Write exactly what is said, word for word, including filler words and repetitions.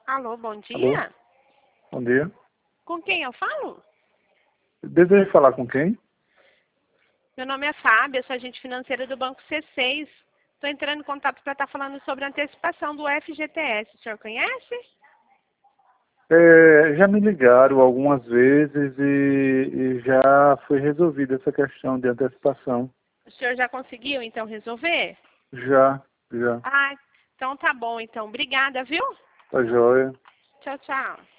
Alô, bom Alô? dia. Bom dia. Com quem eu falo? Deseja falar com quem? Meu nome é Fábio, eu sou agente financeira do Banco C seis. Estou entrando em contato para estar falando sobre a antecipação do F G T S. O senhor conhece? É, já me ligaram algumas vezes e, e já foi resolvida essa questão de antecipação. O senhor já conseguiu, então, resolver? Já, já. Ah, então tá bom, então. Obrigada, viu? Tá joia. Tchau, tchau.